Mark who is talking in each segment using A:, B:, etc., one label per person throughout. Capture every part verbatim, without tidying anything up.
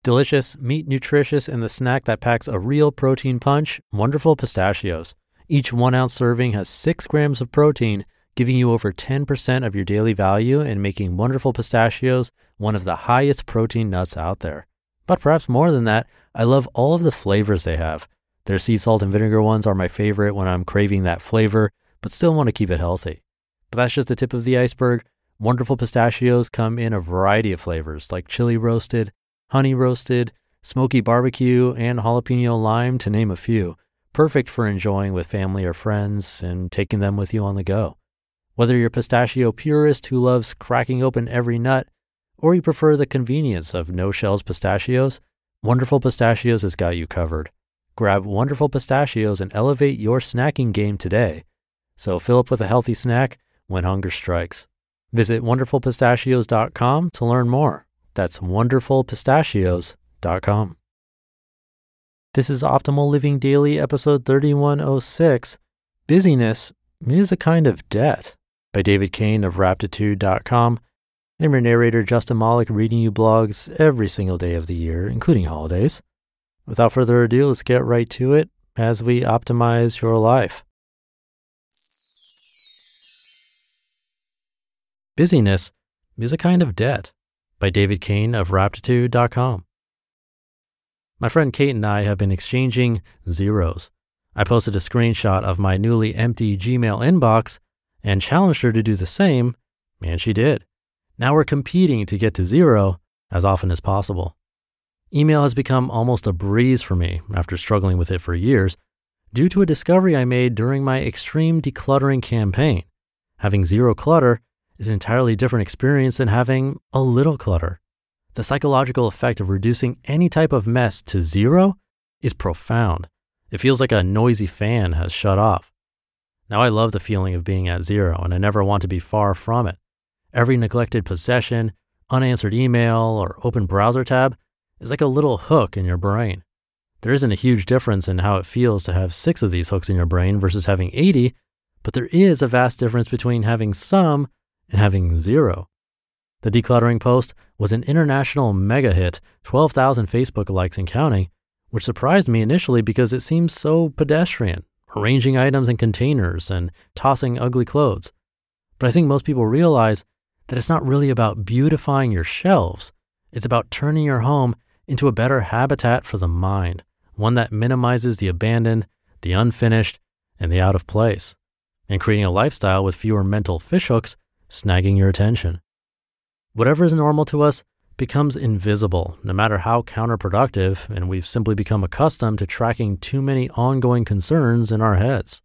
A: Delicious, meat nutritious, and the snack that packs a real protein punch, Wonderful Pistachios. Each one ounce serving has six grams of protein, giving you over ten percent of your daily value and making Wonderful Pistachios one of the highest protein nuts out there. But perhaps more than that, I love all of the flavors they have. Their sea salt and vinegar ones are my favorite when I'm craving that flavor, but still want to keep it healthy. But that's just the tip of the iceberg. Wonderful Pistachios come in a variety of flavors like chili roasted, honey roasted, smoky barbecue, and jalapeno lime, to name a few. Perfect for enjoying with family or friends and taking them with you on the go. Whether you're a pistachio purist who loves cracking open every nut, or you prefer the convenience of no-shells pistachios, Wonderful Pistachios has got you covered. Grab Wonderful Pistachios and elevate your snacking game today. So fill up with a healthy snack when hunger strikes. Visit wonderful pistachios dot com to learn more. That's wonderful pistachios dot com. This is Optimal Living Daily, episode thirty-one oh six. Busyness is a kind of debt, by David Kane of raptitude dot com. I'm your narrator, Justin Malik, reading you blogs every single day of the year, including holidays. Without further ado, let's get right to it as we optimize your life. Busyness is a kind of debt, by David Kane of raptitude dot com. My friend Kate and I have been exchanging zeros. I posted a screenshot of my newly empty Gmail inbox and challenged her to do the same, and she did. Now we're competing to get to zero as often as possible. Email has become almost a breeze for me after struggling with it for years, due to a discovery I made during my extreme decluttering campaign. Having zero clutter is an entirely different experience than having a little clutter. The psychological effect of reducing any type of mess to zero is profound. It feels like a noisy fan has shut off. Now I love the feeling of being at zero, and I never want to be far from it. Every neglected possession, unanswered email, or open browser tab is like a little hook in your brain. There isn't a huge difference in how it feels to have six of these hooks in your brain versus having eighty, but there is a vast difference between having some and having zero. The decluttering post was an international mega hit, twelve thousand Facebook likes and counting, which surprised me initially because it seems so pedestrian, arranging items in containers and tossing ugly clothes. But I think most people realize that it's not really about beautifying your shelves. It's about turning your home into a better habitat for the mind, one that minimizes the abandoned, the unfinished, and the out of place, and creating a lifestyle with fewer mental fishhooks snagging your attention. Whatever is normal to us becomes invisible, no matter how counterproductive, and we've simply become accustomed to tracking too many ongoing concerns in our heads.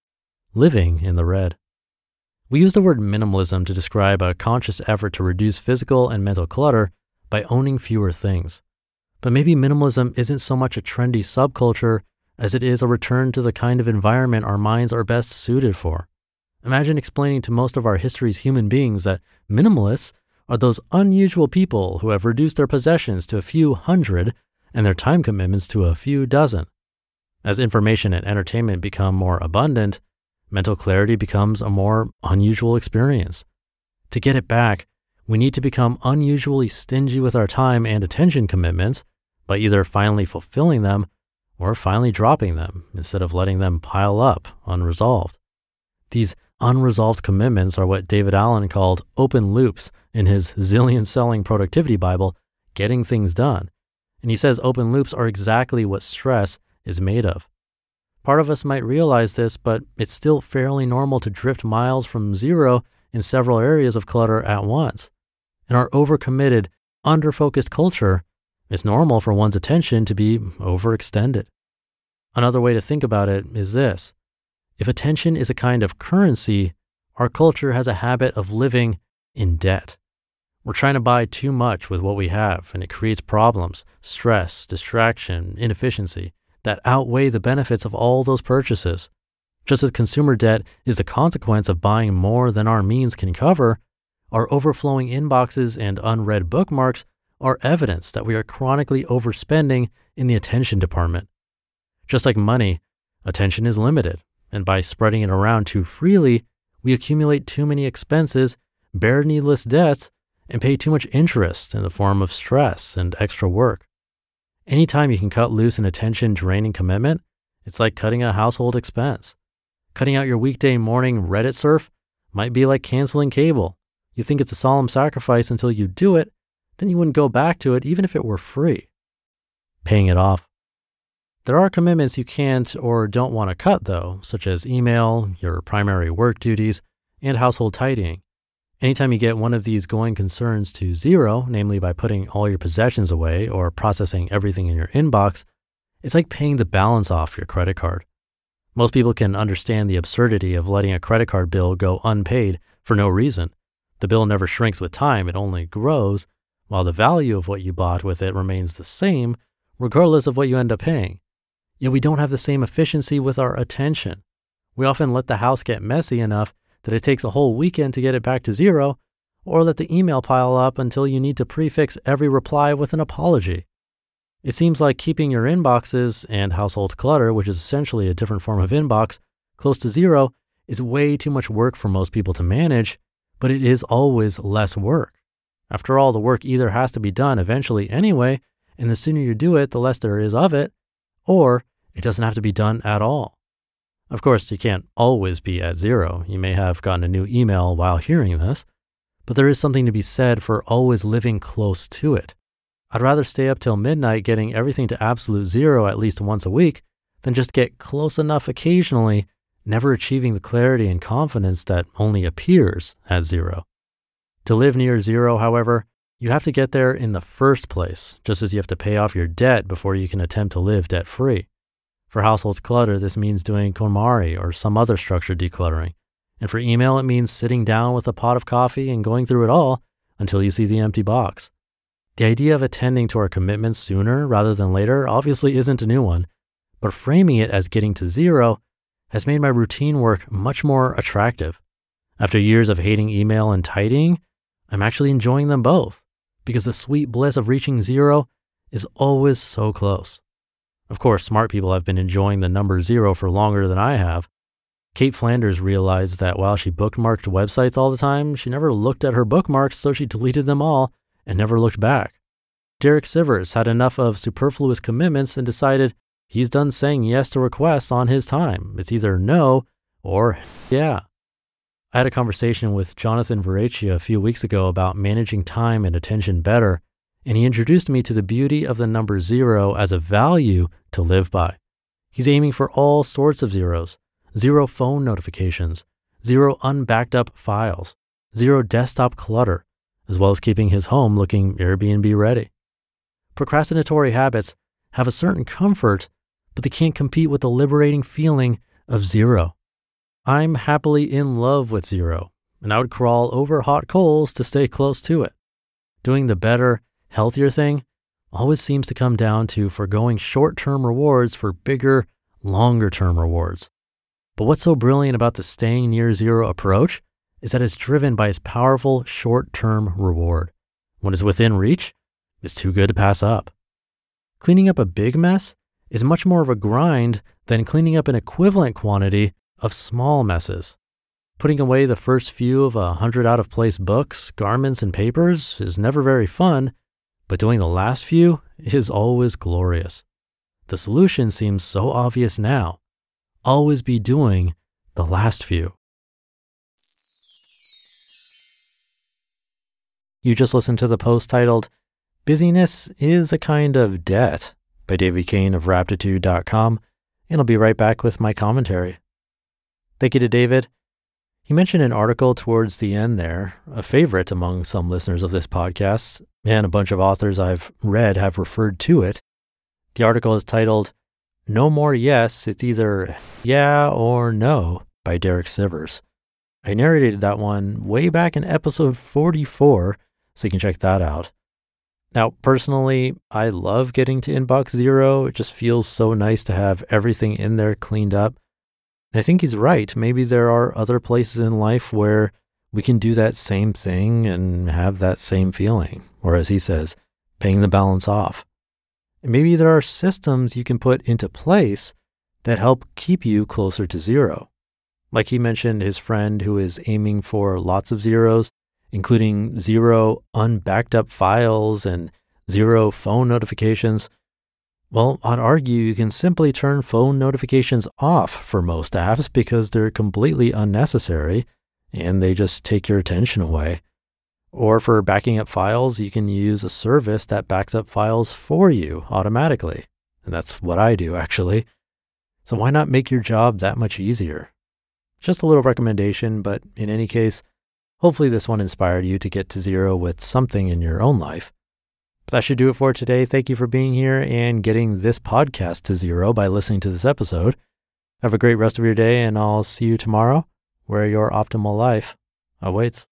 A: Living in the red. We use the word minimalism to describe a conscious effort to reduce physical and mental clutter by owning fewer things. But maybe minimalism isn't so much a trendy subculture as it is a return to the kind of environment our minds are best suited for. Imagine explaining to most of our history's human beings that minimalists are those unusual people who have reduced their possessions to a few hundred and their time commitments to a few dozen. As information and entertainment become more abundant, mental clarity becomes a more unusual experience. To get it back, we need to become unusually stingy with our time and attention commitments by either finally fulfilling them or finally dropping them instead of letting them pile up unresolved. These unresolved commitments are what David Allen called open loops in his zillion-selling productivity Bible, Getting Things Done. And he says open loops are exactly what stress is made of. Part of us might realize this, but it's still fairly normal to drift miles from zero in several areas of clutter at once. In our overcommitted, under-focused culture, it's normal for one's attention to be overextended. Another way to think about it is this. If attention is a kind of currency, our culture has a habit of living in debt. We're trying to buy too much with what we have, and it creates problems, stress, distraction, inefficiency that outweigh the benefits of all those purchases. Just as consumer debt is the consequence of buying more than our means can cover, our overflowing inboxes and unread bookmarks are evidence that we are chronically overspending in the attention department. Just like money, attention is limited, and by spreading it around too freely, we accumulate too many expenses, bear needless debts, and pay too much interest in the form of stress and extra work. Anytime you can cut loose an attention-draining commitment, it's like cutting a household expense. Cutting out your weekday morning Reddit surf might be like canceling cable. You think it's a solemn sacrifice until you do it, then you wouldn't go back to it even if it were free. Paying it off. There are commitments you can't or don't want to cut though, such as email, your primary work duties, and household tidying. Anytime you get one of these going concerns to zero, namely by putting all your possessions away or processing everything in your inbox, it's like paying the balance off your credit card. Most people can understand the absurdity of letting a credit card bill go unpaid for no reason. The bill never shrinks with time, it only grows, while the value of what you bought with it remains the same, regardless of what you end up paying. Yet we don't have the same efficiency with our attention. We often let the house get messy enough that it takes a whole weekend to get it back to zero, or let the email pile up until you need to prefix every reply with an apology. It seems like keeping your inboxes and household clutter, which is essentially a different form of inbox, close to zero is way too much work for most people to manage, but it is always less work. After all, the work either has to be done eventually anyway, and the sooner you do it, the less there is of it, or it doesn't have to be done at all. Of course, you can't always be at zero. You may have gotten a new email while hearing this, but there is something to be said for always living close to it. I'd rather stay up till midnight getting everything to absolute zero at least once a week than just get close enough occasionally, never achieving the clarity and confidence that only appears at zero. To live near zero, however, you have to get there in the first place, just as you have to pay off your debt before you can attempt to live debt-free. For household clutter, this means doing KonMari or some other structured decluttering. And for email, it means sitting down with a pot of coffee and going through it all until you see the empty box. The idea of attending to our commitments sooner rather than later obviously isn't a new one, but framing it as getting to zero has made my routine work much more attractive. After years of hating email and tidying, I'm actually enjoying them both because the sweet bliss of reaching zero is always so close. Of course, smart people have been enjoying the number zero for longer than I have. Kate Flanders realized that while she bookmarked websites all the time, she never looked at her bookmarks, so she deleted them all and never looked back. Derek Sivers had enough of superfluous commitments and decided he's done saying yes to requests on his time. It's either no or yeah. I had a conversation with Jonathan Varechia a few weeks ago about managing time and attention better, and he introduced me to the beauty of the number zero as a value to live by. He's aiming for all sorts of zeros: zero phone notifications, zero unbacked up files, zero desktop clutter, as well as keeping his home looking Airbnb ready. Procrastinatory habits have a certain comfort, but they can't compete with the liberating feeling of zero. I'm happily in love with zero, and I would crawl over hot coals to stay close to it. Doing the better, healthier thing always seems to come down to forgoing short-term rewards for bigger, longer-term rewards. But what's so brilliant about the staying near zero approach is that it's driven by its powerful short-term reward. When it's within reach, it's too good to pass up. Cleaning up a big mess is much more of a grind than cleaning up an equivalent quantity of small messes. Putting away the first few of a hundred out-of-place books, garments, and papers is never very fun, but doing the last few is always glorious. The solution seems so obvious now. Always be doing the last few. You just listened to the post titled, "Busyness is a Kind of Debt" by David Kane of Raptitude dot com, and I'll be right back with my commentary. Thank you to David. He mentioned an article towards the end there, a favorite among some listeners of this podcast, and a bunch of authors I've read have referred to it. The article is titled, "No More Yes, It's Either Yeah or No" by Derek Sivers. I narrated that one way back in episode forty-four, so you can check that out. Now, personally, I love getting to inbox zero. It just feels so nice to have everything in there cleaned up. And I think he's right. Maybe there are other places in life where we can do that same thing and have that same feeling, or as he says, paying the balance off. And maybe there are systems you can put into place that help keep you closer to zero. Like he mentioned his friend who is aiming for lots of zeros, including zero unbacked up files and zero phone notifications. Well, I'd argue you can simply turn phone notifications off for most apps because they're completely unnecessary and they just take your attention away. Or for backing up files, you can use a service that backs up files for you automatically. And that's what I do, actually. So why not make your job that much easier? Just a little recommendation, but in any case, hopefully this one inspired you to get to zero with something in your own life. But that should do it for today. Thank you for being here and getting this podcast to zero by listening to this episode. Have a great rest of your day, and I'll see you tomorrow where your optimal life awaits.